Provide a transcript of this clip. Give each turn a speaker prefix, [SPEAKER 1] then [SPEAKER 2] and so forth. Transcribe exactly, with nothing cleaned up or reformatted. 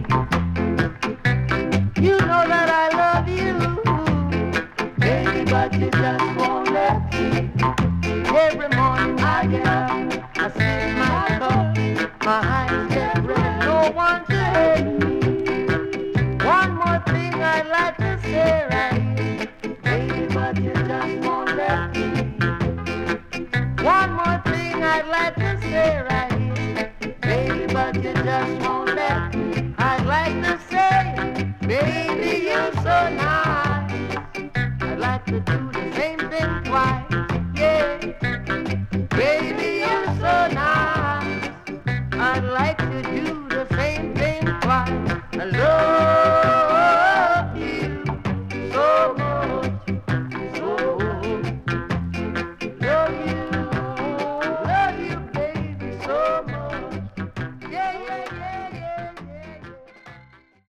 [SPEAKER 1] You know that I love you, baby, but you just won't let me. Every morning I get up, I sip my cup, my eyes get red, no one to hate me. One more thing I'd like to say right here, baby, but you just won't let me. One more thing I'd like to say right here, baby, but you just won't let me. I'd like to say, baby, you're so nice. I'd like to do the same thing twice, yeah. Baby, you're so nice. I'd like to do the same thing twice. I love